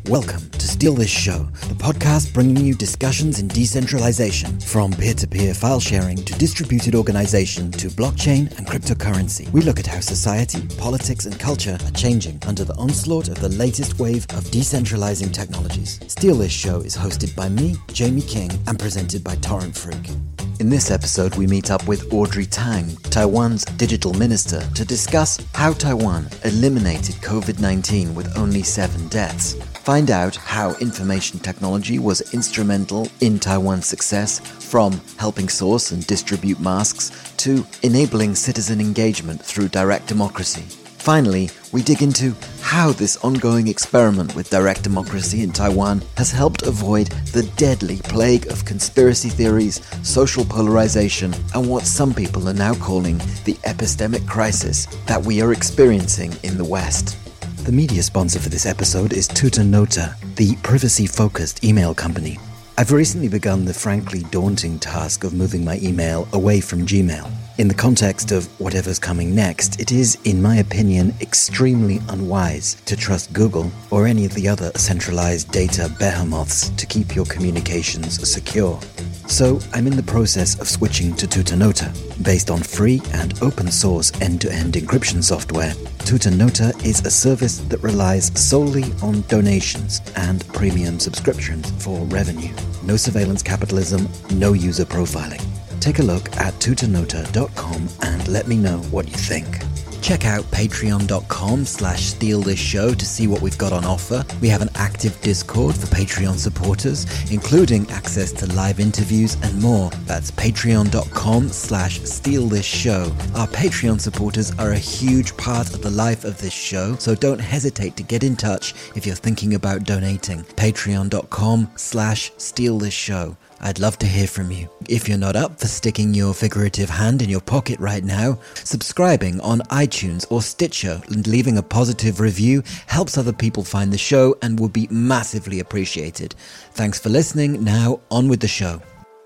Welcome to Steal This Show, the podcast bringing you discussions in decentralization, from peer-to-peer file sharing to distributed organization to blockchain and cryptocurrency. We look at how society, politics, and culture are changing under the onslaught of the latest wave of decentralizing technologies. Steal This Show is hosted by me, Jamie King, and presented by Torrent Freak. In this episode, we meet up with Audrey Tang, Taiwan's digital minister, to discuss how Taiwan eliminated COVID-19 with only 7 deaths. Find out how information technology was instrumental in Taiwan's success, from helping source and distribute masks to enabling citizen engagement through direct democracy. Finally, we dig into how this ongoing experiment with direct democracy in Taiwan has helped avoid the deadly plague of conspiracy theories, social polarization, and what some people are now calling the epistemic crisis that we are experiencing in the West. The media sponsor for this episode is Tutanota, the privacy-focused email company. I've recently begun the frankly daunting task of moving my email away from Gmail. In the context of whatever's coming next, it is, in my opinion, extremely unwise to trust Google or any of the other centralized data behemoths to keep your communications secure. So I'm in the process of switching to Tutanota. Based on free and open source end-to-end encryption software, Tutanota is a service that relies solely on donations and premium subscriptions for revenue. No surveillance capitalism, no user profiling. Take a look at tutanota.com and let me know what you think. Check out patreon.com/stealthisshow to see what we've got on offer. We have an active Discord for Patreon supporters, including access to live interviews and more. That's patreon.com/stealthisshow. Our Patreon supporters are a huge part of the life of this show, so don't hesitate to get in touch if you're thinking about donating. Patreon.com/stealthisshow. I'd love to hear from you. If you're not up for sticking your figurative hand in your pocket right now, subscribing on iTunes or Stitcher and leaving a positive review helps other people find the show and would be massively appreciated. Thanks for listening. Now, on with the show.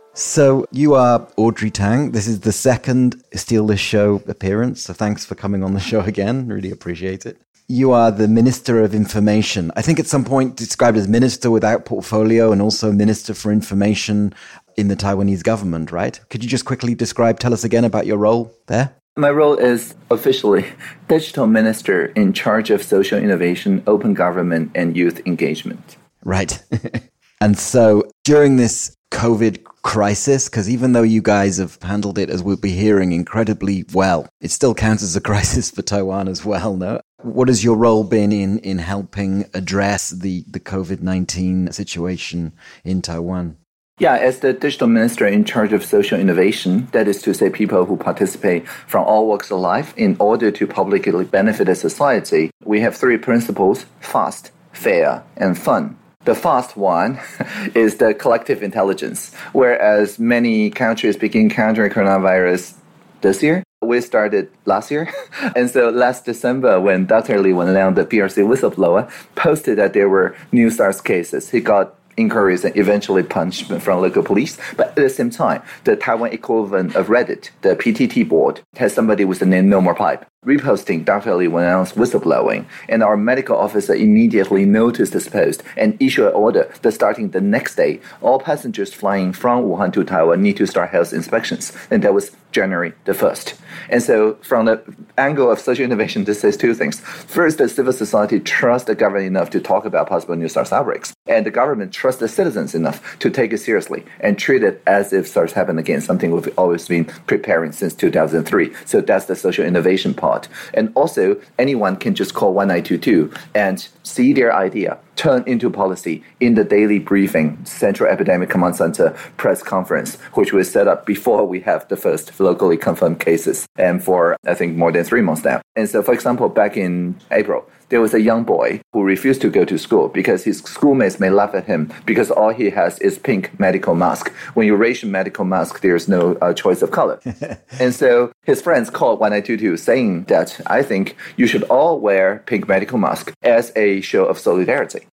So, you are Audrey Tang. This is the second Steal This Show appearance, so thanks for coming on the show again. Really appreciate it. You are the Minister of Information. I think at some point described as Minister without portfolio and also Minister for Information in the Taiwanese government, right? Could you just quickly tell us again about your role there? My role is officially Digital Minister in charge of social innovation, open government, and youth engagement. Right. And so during this COVID crisis, because even though you guys have handled it, as we'll be hearing, incredibly well, it still counts as a crisis for Taiwan as well, no? What has your role been in helping address the COVID-19 situation in Taiwan? Yeah, as the digital minister in charge of social innovation, that is to say people who participate from all walks of life in order to publicly benefit the society, we have 3 principles: fast, fair, and fun. The fast one is the collective intelligence, whereas many countries begin countering coronavirus this year. We started last year. And so last December, when Dr. Li Wenliang, the PRC whistleblower, posted that there were new SARS cases, he got inquiries and eventually punishment from local police. But at the same time, the Taiwan equivalent of Reddit, the PTT board, has somebody with the name No More Pipe, reposting Dr. Li Wenliang's whistleblowing. And our medical officer immediately noticed this post and issued an order that starting the next day, all passengers flying from Wuhan to Taiwan need to start health inspections. And that was January the 1st. And so from the angle of social innovation, this says 2 things. First, the civil society trusts the government enough to talk about possible new SARS outbreaks. And the government trusts the citizens enough to take it seriously and treat it as if SARS happened again, something we've always been preparing since 2003. So that's the social innovation part. And also, anyone can just call 1922 and see their idea turn into policy in the daily briefing, Central Epidemic Command Center press conference, which was set up before we have the first locally confirmed cases, and for, I think, more than 3 months now. And so, for example, back in April, there was a young boy who refused to go to school because his schoolmates may laugh at him because all he has is pink medical mask. When you raise your medical mask, there's no choice of color. And so his friends called 1922 saying that I think you should all wear pink medical mask as a show of solidarity.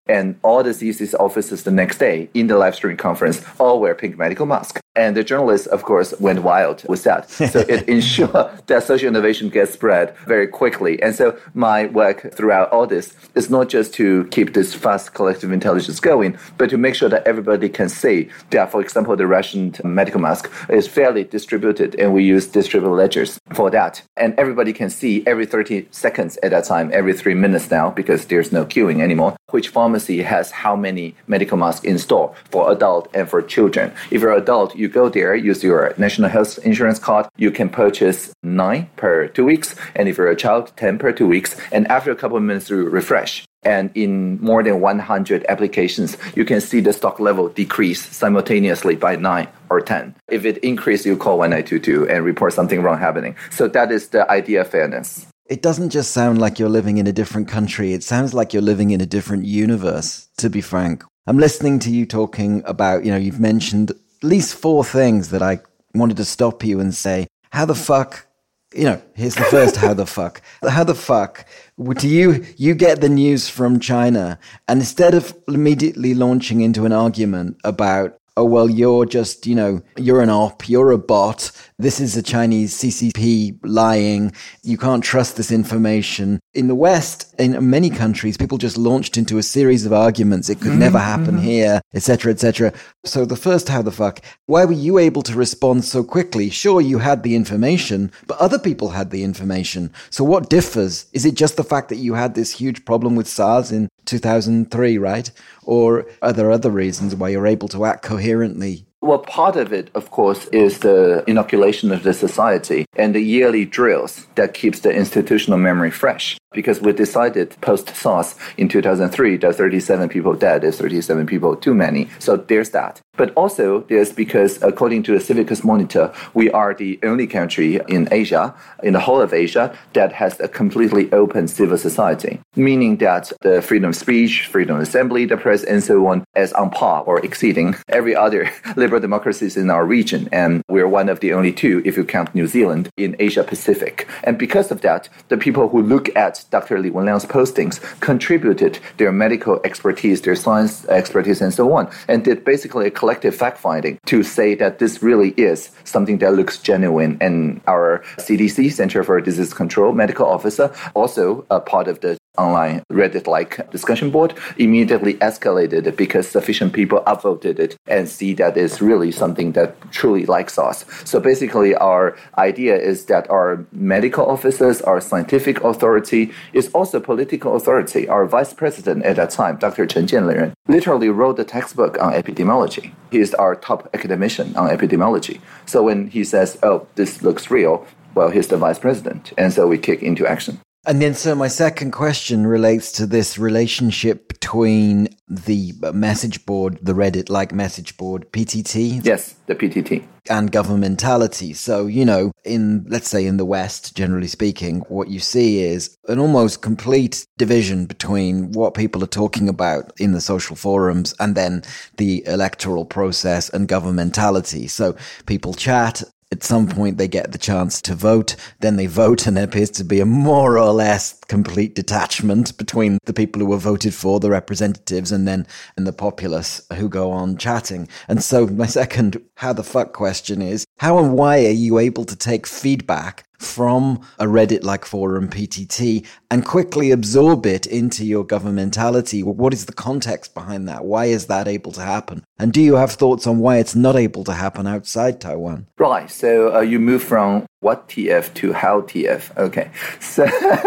And all the CDC officers the next day in the live stream conference all wear pink medical masks. And the journalists, of course, went wild with that. So it ensured that social innovation gets spread very quickly. And so my work throughout all this is not just to keep this fast collective intelligence going, but to make sure that everybody can see that, for example, the Russian medical mask is fairly distributed, and we use distributed ledgers for that. And everybody can see every 30 seconds at that time, every 3 minutes now, because there's no queuing anymore, which pharmacy has how many medical masks in store for adult and for children. If you're an adult, you go there, use your national health insurance card, you can purchase 9 per 2 weeks. And if you're a child, 10 per 2 weeks. And after a couple of minutes, you refresh. And in more than 100 applications, you can see the stock level decrease simultaneously by 9 or 10. If it increases, you call 1922 and report something wrong happening. So that is the idea of fairness. It doesn't just sound like you're living in a different country. It sounds like you're living in a different universe, to be frank. I'm listening to you talking about, you've mentioned at least 4 things that I wanted to stop you and say, how the fuck, here's the first how the fuck. How the fuck do you get the news from China, and instead of immediately launching into an argument about, oh, well, you're just, you're an op, you're a bot, this is a Chinese CCP lying, you can't trust this information. In the West, in many countries, people just launched into a series of arguments. It could never happen here, etc., etc. So the first, how the fuck, why were you able to respond so quickly? Sure, you had the information, but other people had the information. So what differs? Is it just the fact that you had this huge problem with SARS in 2003, right? Or are there other reasons why you're able to act coherently? Well, part of it, of course, is the inoculation of the society and the yearly drills that keeps the institutional memory fresh. Because we decided post-SARS in 2003 that 37 people dead is 37 people too many. So there's that. But also there's because according to the Civicus Monitor, we are the only country in Asia, in the whole of Asia, that has a completely open civil society. Meaning that the freedom of speech, freedom of assembly, the press, and so on is on par or exceeding every other liberal democracies in our region. And we're one of the only 2, if you count New Zealand, in Asia Pacific. And because of that, the people who look at Dr. Li Wenliang's postings contributed their medical expertise, their science expertise, and so on, and did basically a collective fact-finding to say that this really is something that looks genuine. And our CDC, Center for Disease Control, medical officer, also a part of the online Reddit-like discussion board, immediately escalated it because sufficient people upvoted it and see that it's really something that truly likes us. So basically, our idea is that our medical officers, our scientific authority, is also political authority. Our vice president at that time, Dr. Chen Jianren, literally wrote a textbook on epidemiology. He is our top academician on epidemiology. So when he says, oh, this looks real, well, he's the vice president. And so we kick into action. And then, so my second question relates to this relationship between the message board, the Reddit-like message board, PTT. Yes, the PTT. And governmentality. So, let's say in the West, generally speaking, what you see is an almost complete division between what people are talking about in the social forums and then the electoral process and governmentality. So people chat. At some point, they get the chance to vote, then they vote, and there appears to be a more or less complete detachment between the people who were voted for, the representatives, and the populace who go on chatting. And so my second how the fuck question is, how and why are you able to take feedback from a Reddit-like forum, PTT, and quickly absorb it into your governmentality? What is the context behind that? Why is that able to happen? And do you have thoughts on why it's not able to happen outside Taiwan? Right. So you move from what TF to how TF. Okay. So,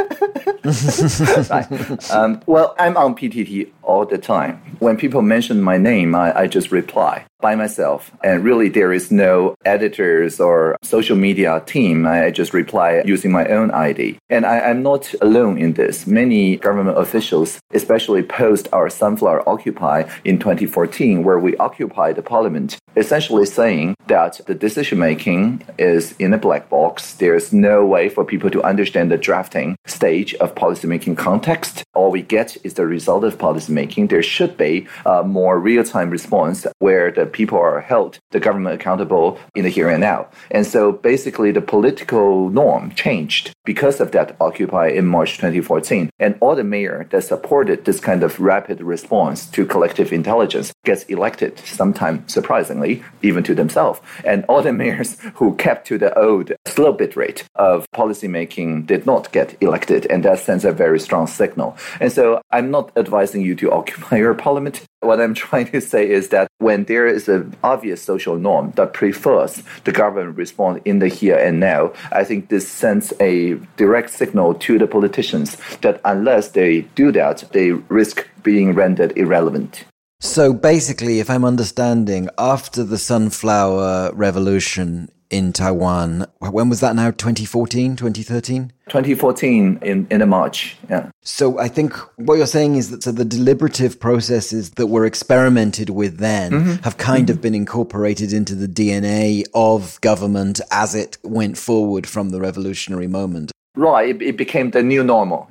right. Well, I'm on PTT all the time. When people mention my name, I just reply by myself. And really, there is no editors or social media team. I just reply using my own ID. And I'm not alone in this. Many government officials, especially post our Sunflower Occupy in 2014, where we occupied the parliament, essentially saying that the decision-making is in a black box. There's no way for people to understand the drafting stage of policymaking context. All we get is the result of policymaking. There should be a more real-time response where the people are held, the government accountable in the here and now. And so basically the political norm changed because of that Occupy in March 2014. And all the mayors that supported this kind of rapid response to collective intelligence gets elected, sometimes surprisingly, even to themselves. And all the mayors who kept to the old slow bit rate of policymaking did not get elected. And that sends a very strong signal. And so I'm not advising you to occupy your parliament. What I'm trying to say is that when there is an obvious social norm that prefers the government respond in the here and now, I think this sends a direct signal to the politicians that unless they do that, they risk being rendered irrelevant. So basically, if I'm understanding, after the Sunflower Revolution in Taiwan, when was that now? 2014, 2013? 2014 in March, yeah. So I think what you're saying is that the deliberative processes that were experimented with then have kind of been incorporated into the DNA of government as it went forward from the revolutionary moment. Right, it became the new normal.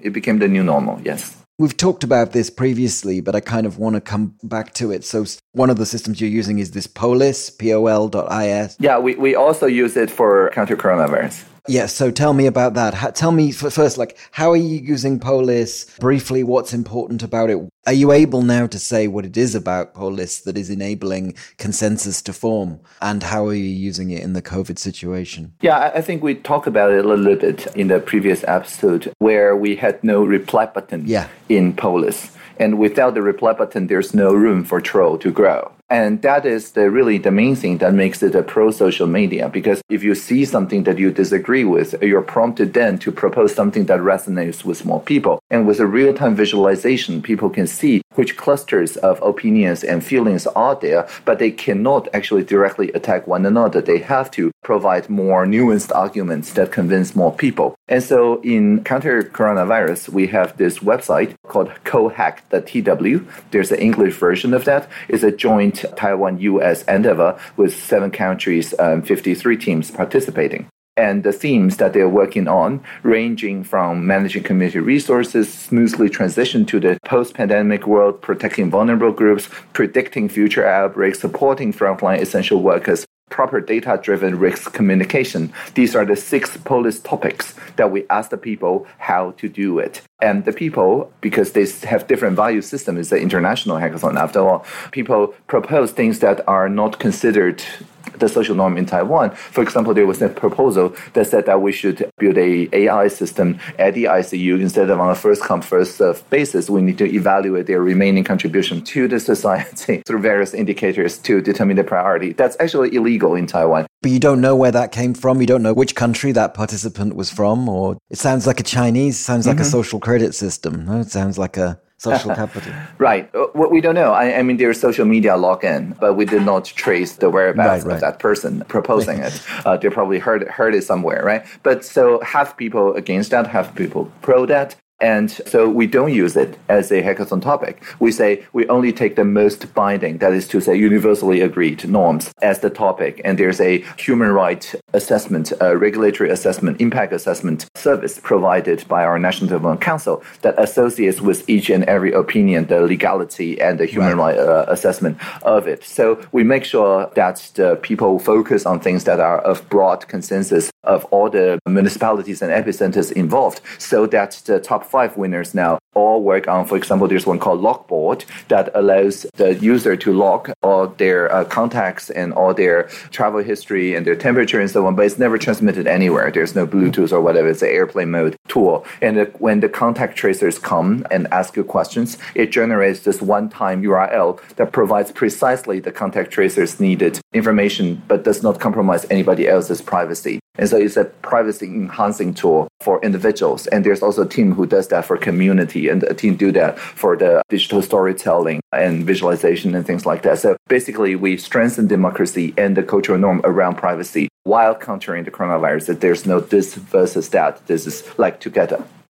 Yes. We've talked about this previously, but I kind of want to come back to it. So one of the systems you're using is this Polis, POL.is. Yeah, we also use it for counter-coronavirus. Yeah, so tell me about that. Tell me first, how are you using Polis? Briefly, what's important about it? Are you able now to say what it is about Polis that is enabling consensus to form? And how are you using it in the COVID situation? Yeah, I think we talked about it a little bit in the previous episode where we had no reply button in Polis. And without the reply button, there's no room for troll to grow. And that is really the main thing that makes it a pro-social media. Because if you see something that you disagree with, you're prompted then to propose something that resonates with more people. And with a real-time visualization, people can see which clusters of opinions and feelings are there, but they cannot actually directly attack one another. They have to provide more nuanced arguments that convince more people. And so in counter-coronavirus, we have this website called cohack.tw. There's an English version of that. It's a joint Taiwan-US endeavor with 7 countries, 53 teams participating. And the themes that they're working on, ranging from managing community resources, smoothly transition to the post-pandemic world, protecting vulnerable groups, predicting future outbreaks, supporting frontline essential workers, proper data-driven risk communication. These are the 6 Polis topics that we ask the people how to do it. And the people, because they have different value systems, it's an international hackathon after all, people propose things that are not considered the social norm in Taiwan. For example, there was a proposal that said that we should build a AI system at the ICU instead of on a first-come, first-served basis. We need to evaluate their remaining contribution to the society through various indicators to determine the priority. That's actually illegal in Taiwan. But you don't know where that came from? You don't know which country that participant was from? Or it sounds like a Chinese, sounds like a social credit system. No, it sounds like a social capital. Right. What we don't know. I mean, there's social media login, but we did not trace the whereabouts of that person proposing it. They probably heard it somewhere, right? But so half people against that, half people pro that. And so we don't use it as a hackathon topic. We say we only take the most binding, that is to say universally agreed norms as the topic. And there's a human rights assessment, regulatory assessment, impact assessment service provided by our National Development Council that associates with each and every opinion the legality and the human rights assessment of it. So we make sure that the people focus on things that are of broad consensus of all the municipalities and epicenters involved, so that the top 5 winners now all work on, for example, there's one called Logboard that allows the user to log all their contacts and all their travel history and their temperature and so on, but it's never transmitted anywhere. There's no Bluetooth or whatever. It's an airplane mode tool. And when the contact tracers come and ask you questions, it generates this one-time URL that provides precisely the contact tracers needed information, but does not compromise anybody else's privacy. And so it's a privacy-enhancing tool for individuals. And there's also a team who does that for community, and a team do that for the digital storytelling and visualization and things like that. So basically, we strengthen democracy and the cultural norm around privacy while countering the coronavirus, that there's no this versus that. This is like together.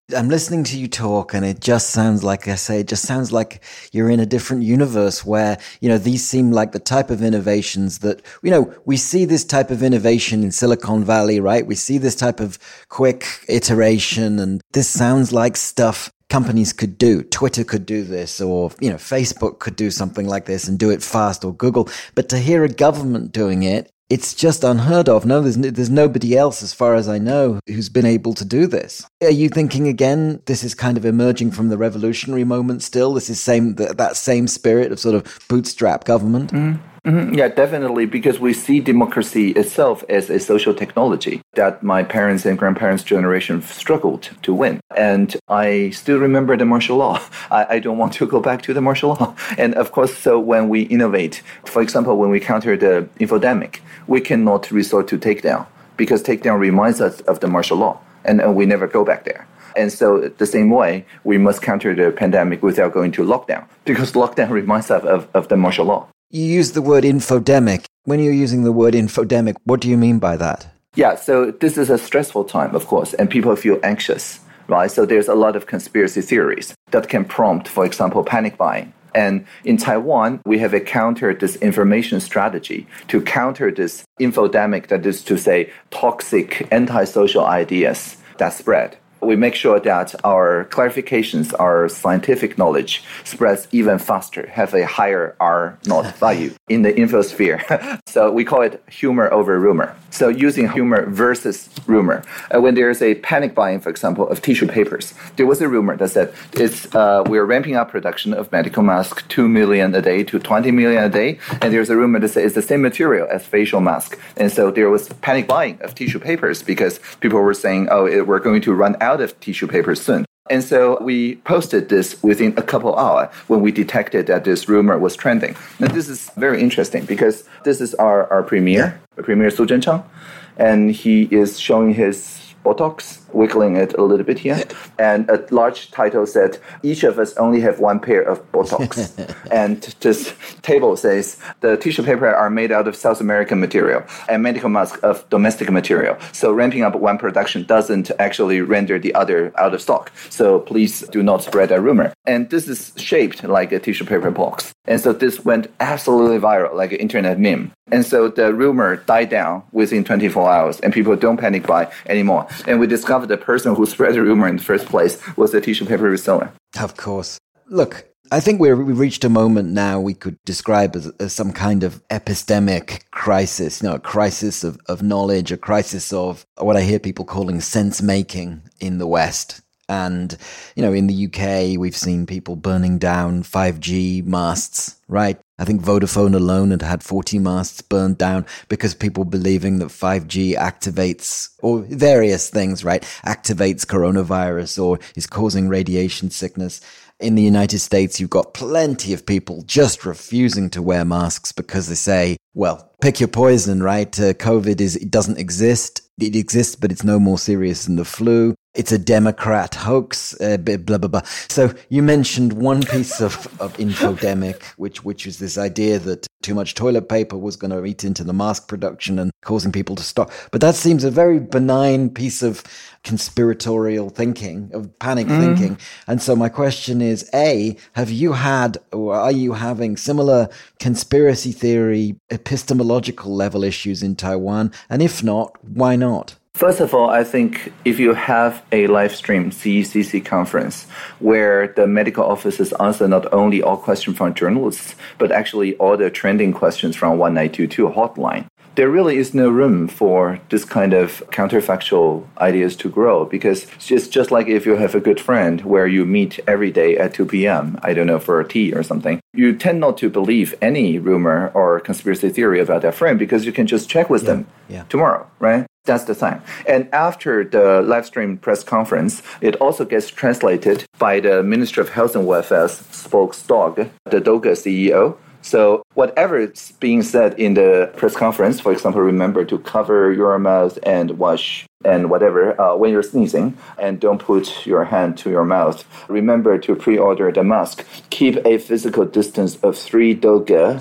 I'm listening to you talk and it just sounds like, I say, it just sounds like you're in a different universe where, these seem like the type of innovations that, we see this type of innovation in Silicon Valley, right? We see this type of quick iteration, and this sounds like stuff companies could do. Twitter could do this, or, Facebook could do something like this and do it fast, or Google. But to hear a government doing it, it's just unheard of. No, there's nobody else, as far as I know, who's been able to do this. Are you thinking again, this is kind of emerging from the revolutionary moment still? This is that same spirit of sort of bootstrap government? Mm-hmm. Mm-hmm. Yeah, definitely, because we see democracy itself as a social technology that my parents' and grandparents' generation struggled to win. And I still remember the martial law. I don't want to go back to the martial law. And of course, so when we innovate, for example, when we counter the infodemic, we cannot resort to takedown, because takedown reminds us of the martial law, and we never go back there. And so the same way, we must counter the pandemic without going to lockdown, because lockdown reminds us of the martial law. You use the word infodemic. When you're using the word infodemic, what do you mean by that? Yeah, so this is a stressful time, of course, and people feel anxious, right? So there's a lot of conspiracy theories that can prompt, for example, panic buying. And in Taiwan, we have a counter disinformation strategy to counter this infodemic, that is to say, toxic antisocial ideas that spread. We make sure that our clarifications, our scientific knowledge spreads even faster, have a higher R0 value in the infosphere. So we call it humor over rumor. So using humor versus rumor. When there's a panic buying, for example, of tissue papers, there was a rumor that said we're ramping up production of medical masks 2 million a day to 20 million a day. And there's a rumor that says it's the same material as facial mask. And so there was panic buying of tissue papers because people were saying, we're going to run out of tissue paper soon. And so we posted this within a couple hours when we detected that this rumor was trending. Now, this is very interesting because this is our premier, Premier Su Zhenchang, and he is showing his Botox, wiggling it a little bit here. And a large title said, each of us only have one pair of Botox. And this table says, the tissue paper are made out of South American material and medical mask of domestic material. So ramping up one production doesn't actually render the other out of stock. So please do not spread a rumor. And this is shaped like a tissue paper box. And so this went absolutely viral, like an internet meme. And so the rumor died down within 24 hours and people don't panic buy anymore. And we discovered the person who spread the rumor in the first place was the tissue paper reseller. Of course. Look, I think we've reached a moment now we could describe as some kind of epistemic crisis, a crisis of knowledge, a crisis of what I hear people calling sense-making in the West. And, in the UK, we've seen people burning down 5G masts, right? I think Vodafone alone had 40 masts burned down because people believing that 5G activates, or various things, right? Activates coronavirus or is causing radiation sickness. In the United States, you've got plenty of people just refusing to wear masks because they say, well, pick your poison, right? COVID it doesn't exist. It exists, but it's no more serious than the flu. It's a Democrat hoax, blah, blah, blah. So you mentioned one piece of infodemic, which is this idea that too much toilet paper was going to eat into the mask production and causing people to stop. But that seems a very benign piece of conspiratorial thinking, of panic thinking. And so my question is, A, have you had or are you having similar conspiracy theory, epistemological level issues in Taiwan? And if not, why not? First of all, I think if you have a live stream CECC conference where the medical officers answer not only all questions from journalists, but actually all the trending questions from 1922 hotline, there really is no room for this kind of counterfactual ideas to grow, because it's just like if you have a good friend where you meet every day at 2 p.m., I don't know, for a tea or something, you tend not to believe any rumor or conspiracy theory about that friend because you can just check with them tomorrow, right? That's the thing. And after the live stream press conference, it also gets translated by the Ministry of Health and Welfare's spokesdog, the DOGA CEO. So whatever is being said in the press conference, for example, remember to cover your mouth and wash and whatever when you're sneezing, and don't put your hand to your mouth. Remember to pre-order the mask. Keep a physical distance of 3 doge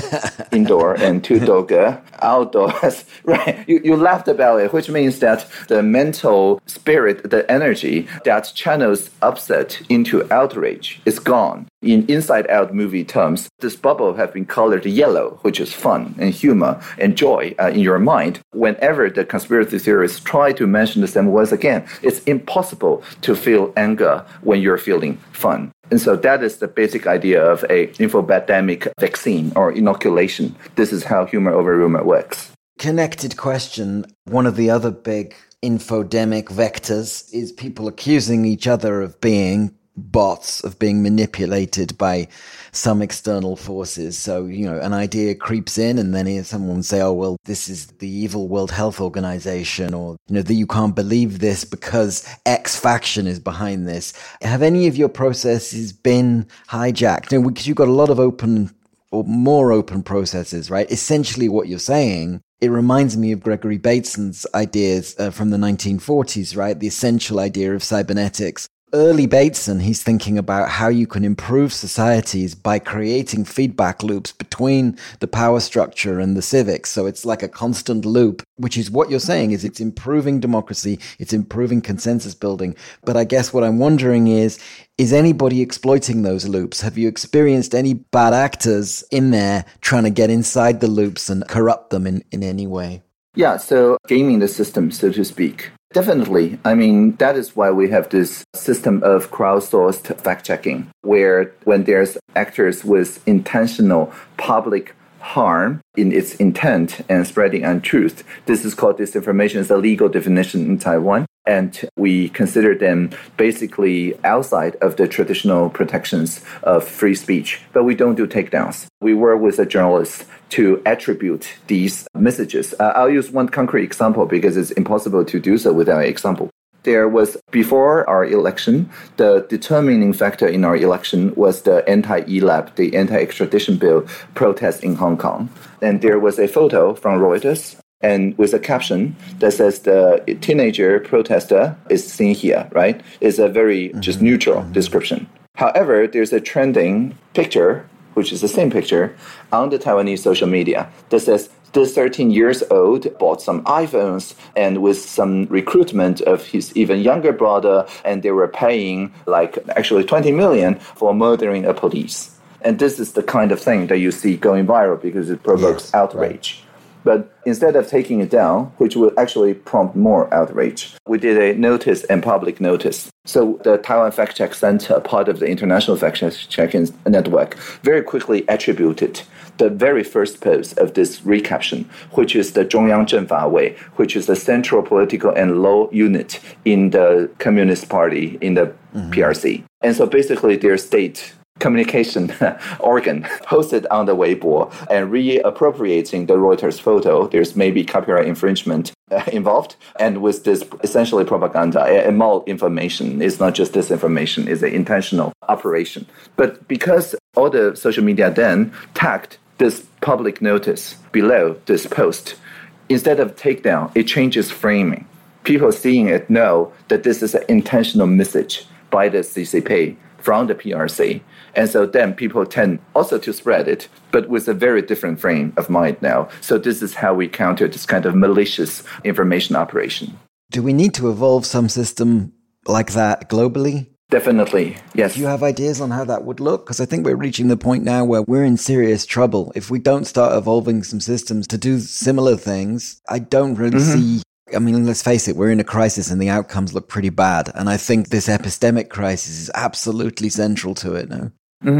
indoor and 2 doge outdoors. Right? You laughed about it, which means that the mental spirit, the energy that channels upset into outrage is gone. In Inside Out movie terms, this bubble have been colored yellow, which is fun and humor and joy in your mind. Whenever the conspiracy theorists try to mention the same words again, it's impossible to feel anger when you're feeling fun. And so that is the basic idea of a infodemic vaccine or inoculation. This is how humor over rumor works. Connected question. One of the other big infodemic vectors is people accusing each other of being bots, of being manipulated by some external forces. So, an idea creeps in and then someone will say, oh, well, this is the evil World Health Organization, or, that you can't believe this because X faction is behind this. Have any of your processes been hijacked? Because you've got a lot of open or more open processes, right? Essentially what you're saying, it reminds me of Gregory Bateson's ideas from the 1940s, right? The essential idea of cybernetics. Early Bateson, he's thinking about how you can improve societies by creating feedback loops between the power structure and the civics. So it's like a constant loop, which is what you're saying is it's improving democracy, it's improving consensus building. But I guess what I'm wondering is anybody exploiting those loops? Have you experienced any bad actors in there trying to get inside the loops and corrupt them in any way? Yeah, so gaming the system, so to speak. Definitely. I mean, that is why we have this system of crowdsourced fact-checking, where when there's actors with intentional public harm in its intent and spreading untruth, this is called disinformation. It's a legal definition in Taiwan. And we consider them basically outside of the traditional protections of free speech. But we don't do takedowns. We work with the journalists to attribute these messages. I'll use one concrete example because it's impossible to do so without an example. There was, before our election, the determining factor in our election was the anti-ELAP, the anti-extradition bill protest in Hong Kong. And there was a photo from Reuters and with a caption that says the teenager protester is seen here, right? It's a very just neutral description. However, there's a trending picture, which is the same picture, on the Taiwanese social media that says this 13 years old bought some iPhones and with some recruitment of his even younger brother, and they were paying actually 20 million for murdering a police. And this is the kind of thing that you see going viral because it provokes outrage. Right. But instead of taking it down, which will actually prompt more outrage, we did a notice and public notice. So the Taiwan Fact Check Center, part of the International Fact Checking Network, very quickly attributed the very first post of this recaption, which is the Zhongyang Zhenfa which is the central political and law unit in the Communist Party, in the PRC. And so basically their state communication organ posted on the Weibo and reappropriating the Reuters photo. There's maybe copyright infringement involved. And with this essentially propaganda and malinformation, it's not just disinformation, it's an intentional operation. But because all the social media then tagged this public notice below this post, instead of takedown, it changes framing. People seeing it know that this is an intentional message by the CCP from the PRC. And so then people tend also to spread it, but with a very different frame of mind now. So this is how we counter this kind of malicious information operation. Do we need to evolve some system like that globally? Definitely, yes. Do you have ideas on how that would look? Because I think we're reaching the point now where we're in serious trouble. If we don't start evolving some systems to do similar things, I don't really see... I mean, let's face it, we're in a crisis and the outcomes look pretty bad. And I think this epistemic crisis is absolutely central to it now.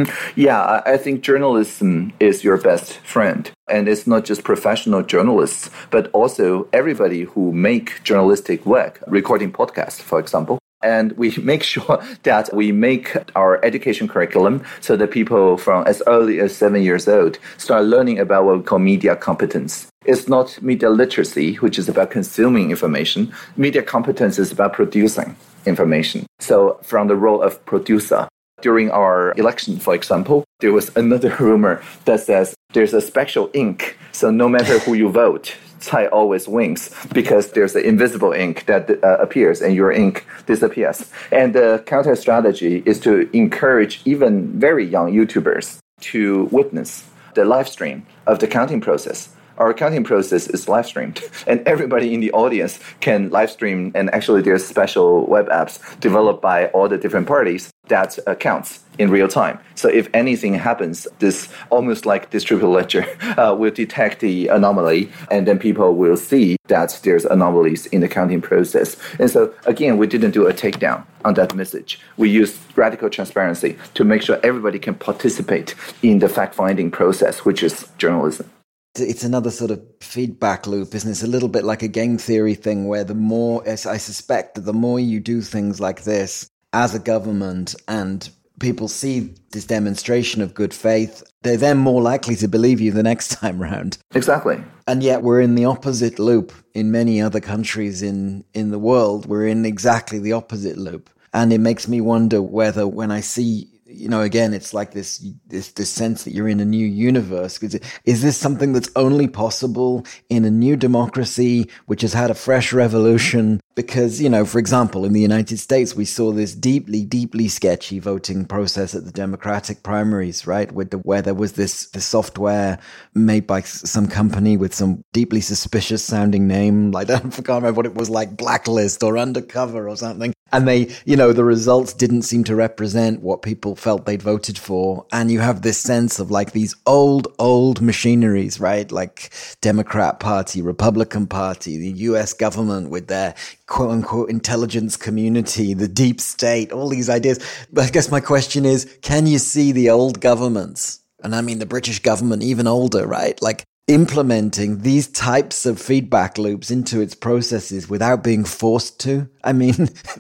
Yeah, I think journalism is your best friend. And it's not just professional journalists, but also everybody who make journalistic work, recording podcasts, for example. And we make sure that we make our education curriculum so that people from as early as 7 years old start learning about what we call media competence. It's not media literacy, which is about consuming information. Media competence is about producing information. So from the role of producer, during our election, for example, there was another rumor that says there's a special ink. So no matter who you vote, Tsai always wins because there's an invisible ink that appears and your ink disappears. And the counter strategy is to encourage even very young YouTubers to witness the live stream of the counting process. Our counting process is live streamed, and everybody in the audience can live stream. And actually, there's special web apps developed by all the different parties that counts in real time. So if anything happens, this almost like distributed ledger will detect the anomaly, and then people will see that there's anomalies in the counting process. And so again, we didn't do a takedown on that message. We used radical transparency to make sure everybody can participate in the fact-finding process, which is journalism. It's another sort of feedback loop, isn't it? It's a little bit like a game theory thing where the more, as I suspect that the more you do things like this as a government and people see this demonstration of good faith, they're then more likely to believe you the next time round. Exactly. And yet we're in the opposite loop in many other countries in the world. We're in exactly the opposite loop. And it makes me wonder whether when I see, again, it's like this sense that you're in a new universe. Is this something that's only possible in a new democracy, which has had a fresh revolution? Because, for example, in the United States, we saw this deeply, deeply sketchy voting process at the Democratic primaries, right? Where there was this software made by some company with some deeply suspicious sounding name. Like, I can't remember what it was, like Blacklist or Undercover or something. And they, the results didn't seem to represent what people felt they'd voted for. And you have this sense of like these old machineries, right? Like Democrat Party, Republican Party, the US government with their quote unquote intelligence community, the deep state, all these ideas. But I guess my question is, can you see the old governments? And I mean the British government, even older, right? Like implementing these types of feedback loops into its processes without being forced to? I mean,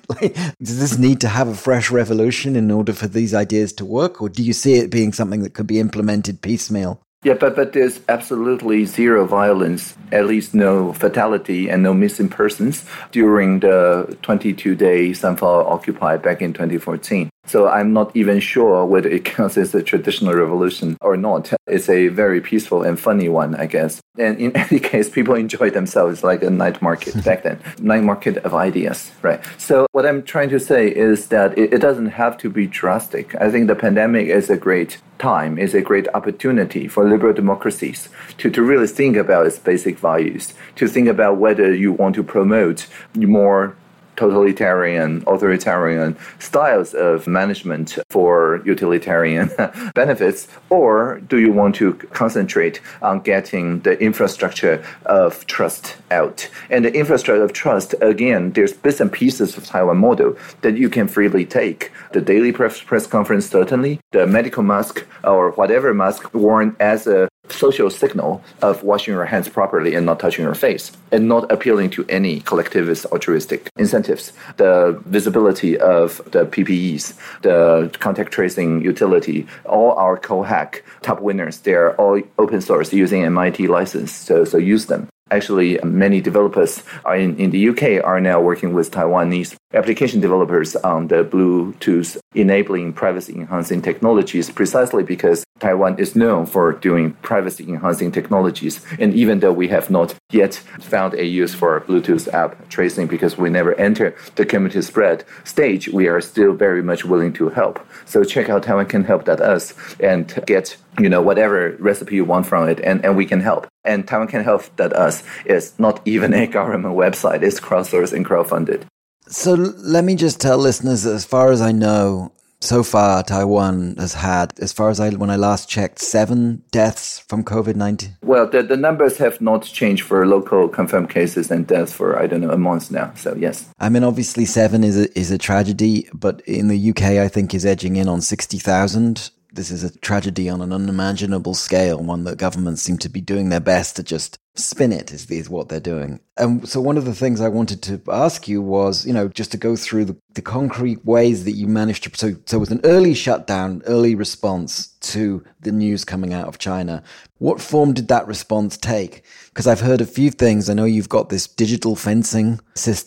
does this need to have a fresh revolution in order for these ideas to work? Or do you see it being something that could be implemented piecemeal? Yeah, but there's absolutely zero violence, at least no fatality and no missing persons during the 22-day Sunflower Occupy back in 2014. So I'm not even sure whether it counts as a traditional revolution or not. It's a very peaceful and funny one, I guess. And in any case, people enjoy themselves like a night market back then. Night market of ideas, right? So what I'm trying to say is that it doesn't have to be drastic. I think the pandemic is a great time, is a great opportunity for liberal democracies to really think about its basic values, to think about whether you want to promote more totalitarian, authoritarian styles of management for utilitarian benefits, or do you want to concentrate on getting the infrastructure of trust out? And the infrastructure of trust, again, there's bits and pieces of Taiwan model that you can freely take. The daily press conference, certainly, the medical mask or whatever mask worn as a social signal of washing your hands properly and not touching your face, and not appealing to any collectivist altruistic incentives. The visibility of the PPEs, the contact tracing utility, all our Cohack top winners, they're all open source using MIT license, so use them. Actually, many developers in the UK are now working with Taiwanese application developers on the Bluetooth enabling privacy-enhancing technologies, precisely because Taiwan is known for doing privacy-enhancing technologies. And even though we have not yet found a use for Bluetooth app tracing because we never enter the community spread stage, we are still very much willing to help. So check out TaiwanCanHelp.us and get whatever recipe you want from it, and we can help. And TaiwanCanHelp.us is not even a government website. It's crowdsourced and crowdfunded. So let me just tell listeners, as far as I know, so far Taiwan has had, when I last checked, 7 deaths from COVID-19. Well, the numbers have not changed for local confirmed cases and deaths for, a month now. So yes. I mean, obviously 7 is a tragedy, but in the UK, I think is edging in on 60,000. This is a tragedy on an unimaginable scale, one that governments seem to be doing their best to just spin it, is what they're doing. And so one of the things I wanted to ask you was, just to go through the concrete ways that you managed to, so with an early shutdown, early response to the news coming out of China, what form did that response take? Because I've heard a few things. I know you've got this digital fencing system.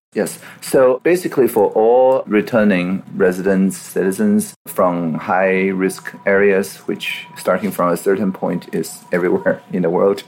Yes. So basically for all returning residents, citizens from high-risk areas, which starting from a certain point is everywhere in the world,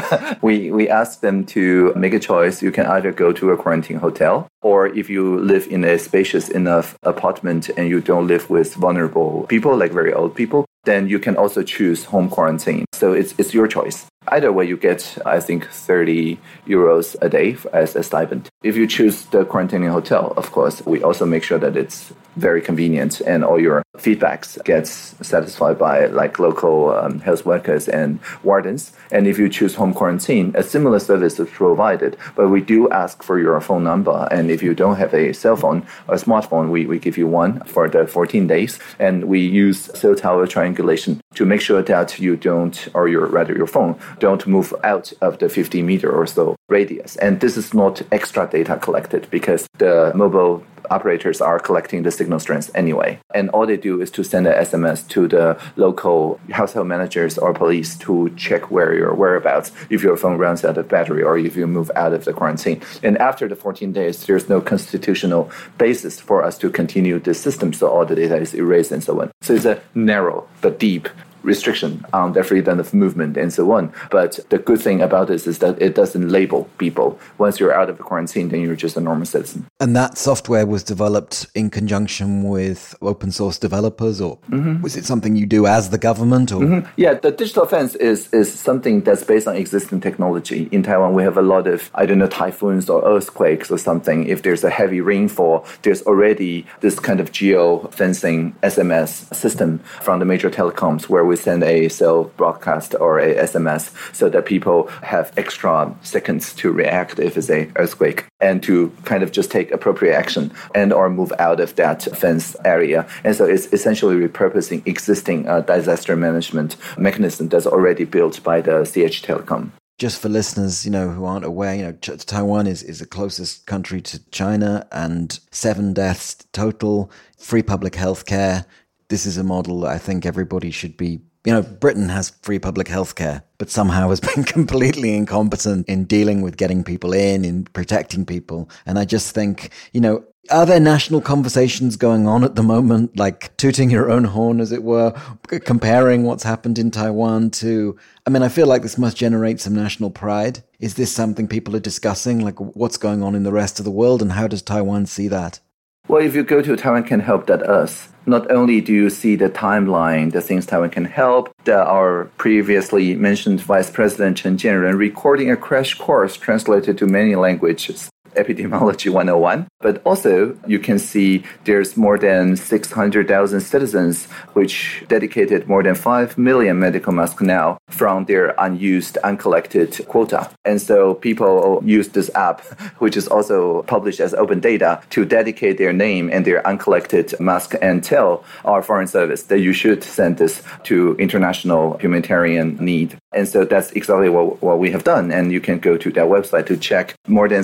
we ask them to make a choice. You can either go to a quarantine hotel, or if you live in a spacious enough apartment and you don't live with vulnerable people, like very old people, then you can also choose home quarantine. So it's your choice. Either way, you get, I think, 30 euros a day as a stipend. If you choose the quarantining hotel, of course, we also make sure that it's very convenient and all your feedbacks gets satisfied by like local health workers and wardens. And if you choose home quarantine, a similar service is provided, but we do ask for your phone number. And if you don't have a cell phone or a smartphone, we give you one for the 14 days. And we use cell tower triangulation to make sure that you don't, or your phone, don't move out of the 50 meter or so radius. And this is not extra data collected because the mobile operators are collecting the signal strength anyway. And all they do is to send an SMS to the local household managers or police to check where your whereabouts, if your phone runs out of battery or if you move out of the quarantine. And after the 14 days, there's no constitutional basis for us to continue this system. So all the data is erased and so on. So it's a narrow but deep restriction on the freedom of movement and so on. But the good thing about this is that it doesn't label people. Once you're out of the quarantine, then you're just a normal citizen. And that software was developed in conjunction with open source developers, or was it something you do as the government? Or? Yeah, the digital fence is something that's based on existing technology. In Taiwan, we have a lot of, typhoons or earthquakes or something. If there's a heavy rainfall, there's already this kind of geo-fencing SMS system from the major telecoms where we send a cell broadcast or a SMS so that people have extra seconds to react if it's an earthquake and to kind of just take appropriate action and or move out of that fence area. And so it's essentially repurposing existing disaster management mechanism that's already built by the CH Telecom. Just for listeners, who aren't aware, Taiwan is the closest country to China, and 7 deaths total, free public health care. This is a model that I think everybody should be. Britain has free public health care, but somehow has been completely incompetent in dealing with getting people in protecting people. And I just think, are there national conversations going on at the moment, like tooting your own horn, as it were, comparing what's happened in Taiwan to, I feel like this must generate some national pride. Is this something people are discussing, like what's going on in the rest of the world, and how does Taiwan see that? Well, if you go to taiwancanhelp.us, not only do you see the timeline, the things Taiwan can help, our previously mentioned Vice President Chen Jianren recording a crash course translated to many languages, Epidemiology 101. But also, you can see there's more than 600,000 citizens which dedicated more than 5 million medical masks now from their unused, uncollected quota. And so people use this app, which is also published as open data, to dedicate their name and their uncollected mask and tell our foreign service that you should send this to international humanitarian need. And so that's exactly what we have done. And you can go to that website to check. More than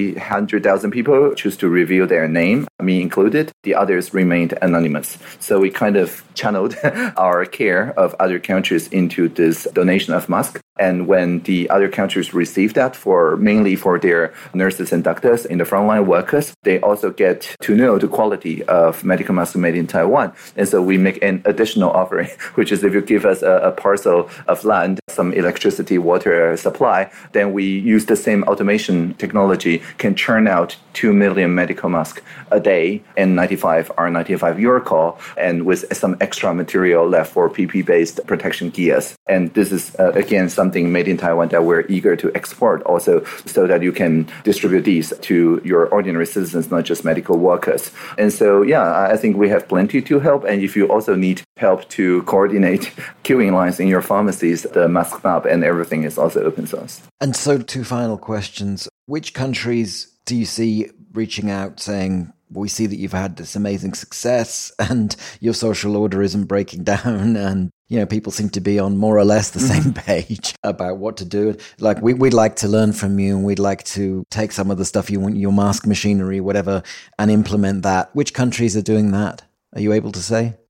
300,000 people choose to reveal their name, me included. The others remained anonymous. So we kind of channeled our care of other countries into this donation of masks. And when the other countries receive that mainly for their nurses and doctors and the frontline workers, they also get to know the quality of medical masks made in Taiwan. And so we make an additional offering, which is if you give us a parcel of land, some electricity, water supply, then we use the same automation technology, can churn out 2 million medical masks a day, and 95 are 95 Eurocall, and with some extra material left for PP-based protection gears. And this is, again, something made in Taiwan that we're eager to export also, so that you can distribute these to your ordinary citizens, not just medical workers. And so, I think we have plenty to help. And if you also need help to coordinate queuing lines in your pharmacies, the mask map and everything is also open source. And so 2 final questions. Which countries do you see reaching out saying, we see that you've had this amazing success and your social order isn't breaking down, and people seem to be on more or less the same page about what to do. Like, we'd like to learn from you, and we'd like to take some of the stuff you want, your mask machinery, whatever, and implement that. Which countries are doing that? Are you able to say?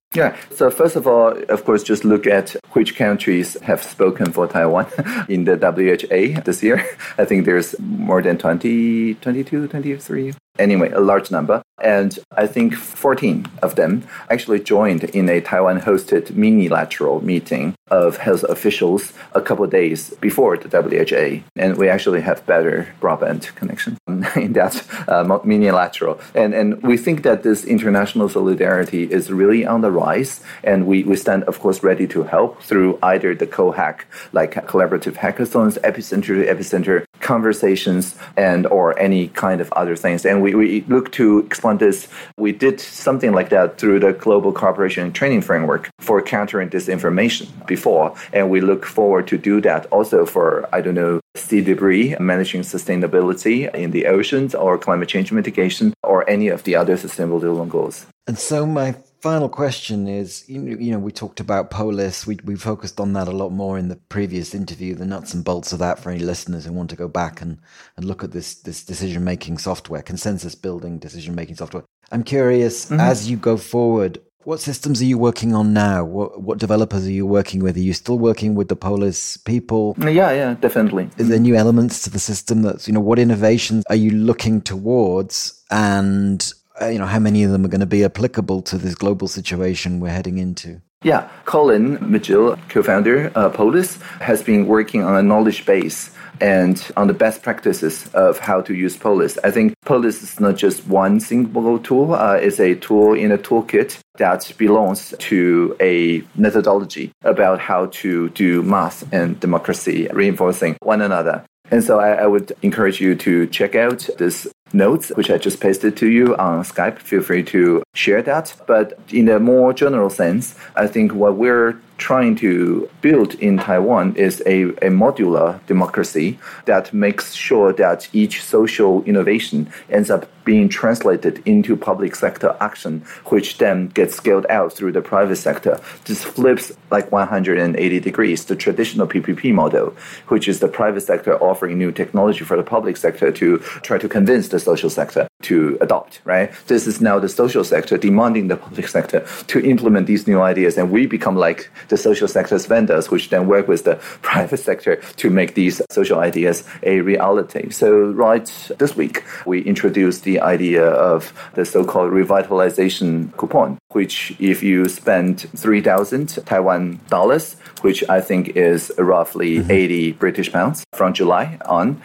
Yeah. So first of all, of course, just look at which countries have spoken for Taiwan in the WHA this year. I think there's more than 20, 22, 23. Anyway, a large number. And I think 14 of them actually joined in a Taiwan-hosted minilateral meeting of health officials a couple of days before the WHA. And we actually have better broadband connection in that minilateral. And we think that this international solidarity is really on the rise. And we stand, of course, ready to help through either the co-hack, like collaborative hackathons, epicenter to epicenter conversations, and or any kind of other things. And we look to expand this. We did something like that through the Global Cooperation and Training Framework for countering disinformation before. And we look forward to do that also for, sea debris, managing sustainability in the oceans, or climate change mitigation, or any of the other sustainable development goals. And so my final question is, we talked about Polis. We focused on that a lot more in the previous interview, the nuts and bolts of that for any listeners who want to go back and look at this decision-making software, consensus-building decision-making software. I'm curious, as you go forward, what systems are you working on now? What developers are you working with? Are you still working with the Polis people? Yeah, definitely. Is there new elements to the system what innovations are you looking towards? And how many of them are going to be applicable to this global situation we're heading into? Yeah, Colin McGill, co-founder of Polis, has been working on a knowledge base and on the best practices of how to use Polis. I think Polis is not just one single tool. It's a tool in a toolkit that belongs to a methodology about how to do math and democracy, reinforcing one another. And so I would encourage you to check out this notes, which I just pasted to you on Skype. Feel free to share that. But in a more general sense, I think what we're trying to build in Taiwan is a modular democracy that makes sure that each social innovation ends up being translated into public sector action, which then gets scaled out through the private sector. This flips like 180 degrees, the traditional PPP model, which is the private sector offering new technology for the public sector to try to convince the social sector to adopt, right? This is now the social sector demanding the public sector to implement these new ideas, and we become like the social sector's vendors, which then work with the private sector to make these social ideas a reality. So right this week, we introduced the idea of the so-called revitalization coupon, which if you spend 3,000 Taiwan dollars, which I think is roughly 80 British pounds from July on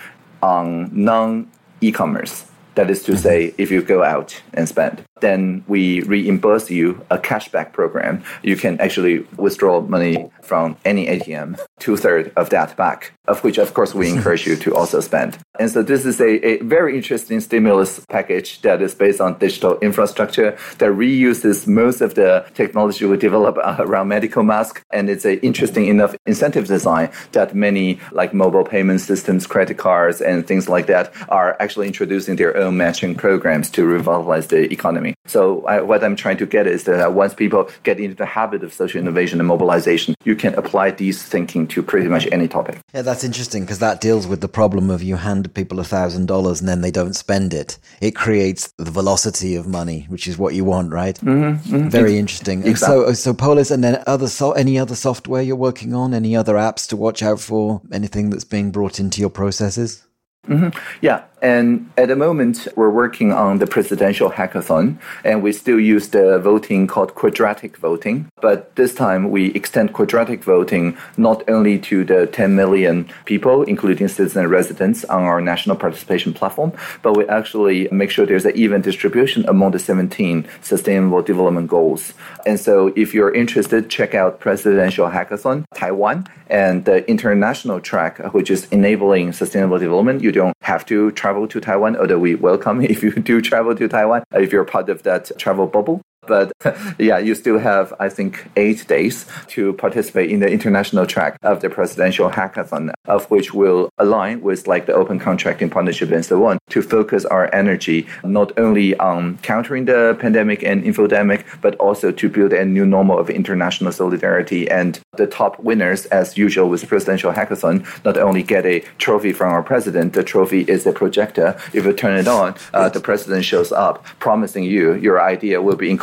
non-e-commerce. That is to say, if you go out and spend, then we reimburse you a cashback program. You can actually withdraw money from any ATM, 2/3 of that back, of which, of course, we encourage you to also spend. And so this is a very interesting stimulus package that is based on digital infrastructure that reuses most of the technology we develop around medical masks. And it's an interesting enough incentive design that many like mobile payment systems, credit cards, and things like that are actually introducing their own matching programs to revitalize the economy. So what I'm trying to get is that once people get into the habit of social innovation and mobilization, you can apply these thinking to pretty much any topic. Yeah, that's interesting because that deals with the problem of you hand people $1,000 and then they don't spend it. It creates the velocity of money, which is what you want, right? Very interesting. Exactly. And so Polis, and then any other software you're working on, any other apps to watch out for, anything that's being brought into your processes? Yeah, and at the moment, we're working on the presidential hackathon, and we still use the voting called quadratic voting. But this time, we extend quadratic voting not only to the 10 million people, including citizen and residents on our national participation platform, but we actually make sure there's an even distribution among the 17 sustainable development goals. And so if you're interested, check out Presidential Hackathon Taiwan and the international track, which is enabling sustainable development. You don't have to travel to Taiwan, although we welcome if you do travel to Taiwan, if you're part of that travel bubble. But yeah, you still have, I think, 8 days to participate in the international track of the presidential hackathon, of which will align with like the open contracting partnership and so on, to focus our energy not only on countering the pandemic and infodemic, but also to build a new normal of international solidarity. And the top winners, as usual with presidential hackathon, not only get a trophy from our president, the trophy is a projector. If you turn it on, the president shows up, promising you your idea will be incorporated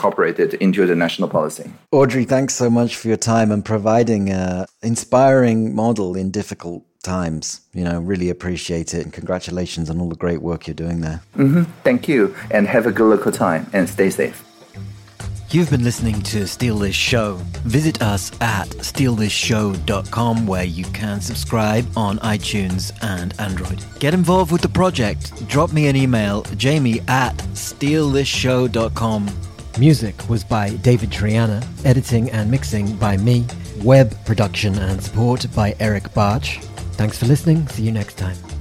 incorporated into the national policy. Audrey, thanks so much for your time and providing an inspiring model in difficult times. Really appreciate it. And congratulations on all the great work you're doing there. Thank you. And have a good local time and stay safe. You've been listening to Steal This Show. Visit us at stealthisshow.com, where you can subscribe on iTunes and Android. Get involved with the project. Drop me an email, jamie@stealthisshow.com. Music was by David Triana, editing and mixing by me, web production and support by Eric Barch. Thanks for listening. See you next time.